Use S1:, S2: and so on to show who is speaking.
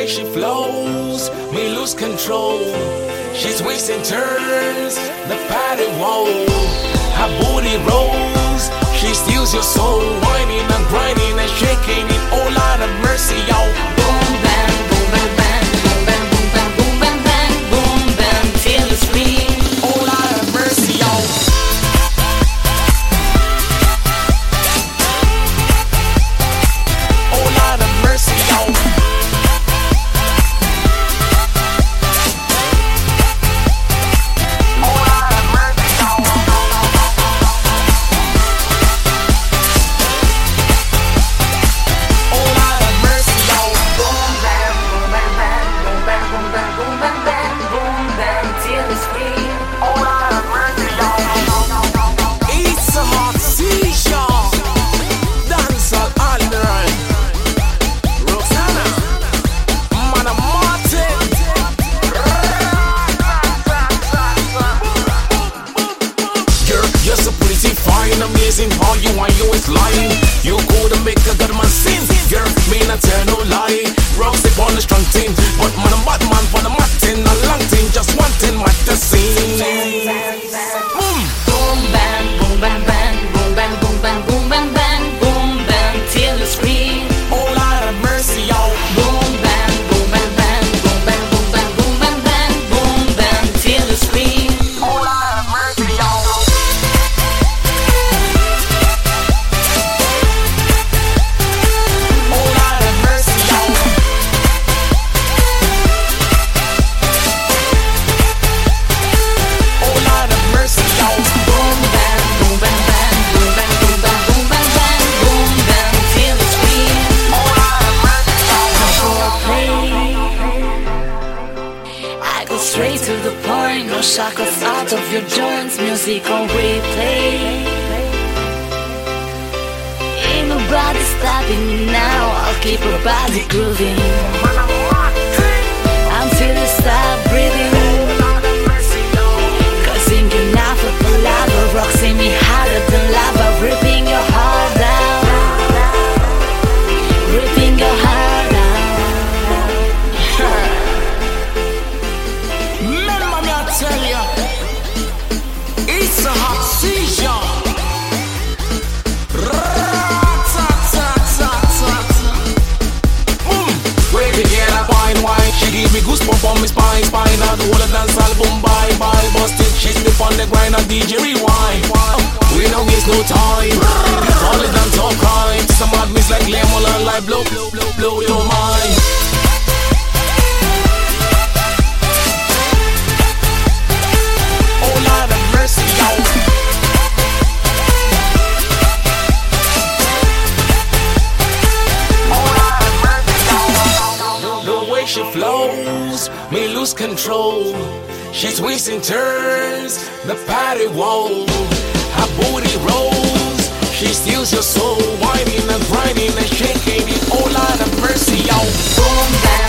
S1: she flows, me lose control. She twists and turns, the party won't. Her booty rolls, she steals your soul. Whining and grinding and shaking it, all out of mercy, yo.
S2: Boom bang, boom bang bang, boom bang boom bang boom bang bang, boom bang till you scream.
S1: All out of mercy, yo. All out of mercy, yo. Amazing how you want you is lying. You couldn't make a good man sin. Girl, me not tell no lie. Rocks they on the strong thing, but man I'm bad man for the Martin. A long thing, just one thing, what the scene.
S2: Boom bang, boom bang bang, boom bang boom bang boom bang bang, boom bang till you scream.
S1: All out of mercy, yo.
S2: Boom bang, boom bang bang, boom bang boom bang boom bang bang, boom bang till you scream.
S1: All out of mercy, yo.
S2: Straight to the point, no shackles out of your joints, music on replay. Ain't nobody stopping me now, I'll keep her body grooving until you stop breathing. Causing you now for the lava, rocks in me harder than lava, ripping your heart out, ripping your heart out.
S1: Tell ya, it's a hot season. Wait to get a wine. She give me goosebumps on my spine. Now the whole dance album bye. Busted, she slip on the grind and DJ rewind. We don't waste no time. All the dance all crime. Some mad miss like lemon and like blow your mind. She flows, me lose control. She twists and turns, the party won't. Her booty rolls, she steals your soul. Whining and grinding and shaking it, all out of mercy, yo.
S2: Boom bang.